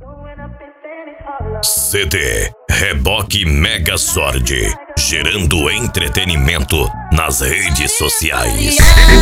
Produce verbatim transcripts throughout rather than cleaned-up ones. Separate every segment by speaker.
Speaker 1: C D Reboque Megazord, gerando entretenimento nas redes sociais.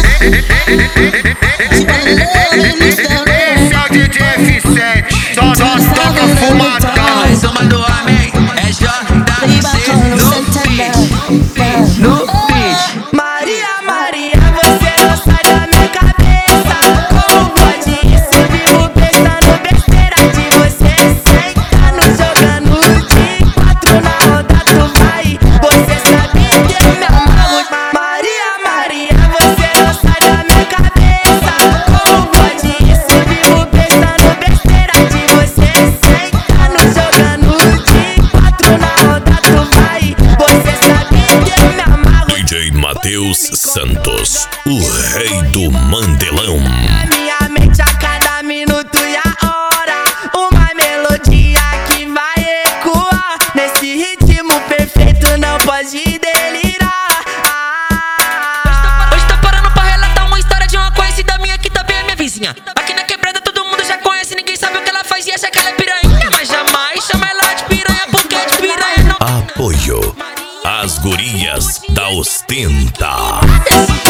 Speaker 2: Esse é o D J F sete, só nós toca fumadão.
Speaker 3: Mais uma do homem, é J W C no beat, no beat.
Speaker 4: Maria, Maria, você não sai da minha cabeça. Como pode isso? Vivo pensando besteira de você. Sentando, jogando de quatro na roda, tu vai. Você sabe que eu me amarro. Maria, Maria, você não sai da minha cabeça. Como pode isso? Vivo pensando besteira de você. Sentando, jogando de quatro na roda, tu vai. Você sabe que eu me amarro.
Speaker 1: D J Matheus Santos, o rei do mandelão.
Speaker 4: Na minha mente a cada minuto e a hora, uma melodia que vai ecoar. Nesse ritmo perfeito não pode delirar. Ah.
Speaker 3: Hoje tá parando pra relatar uma história de uma conhecida minha que também é minha vizinha. Aqui na quebrada todo mundo já conhece, ninguém sabe o que ela faz e acha que ela é piranha. Mas jamais chama ela de piranha, porque de piranha não.
Speaker 1: Apoio as gurias da Ostenta.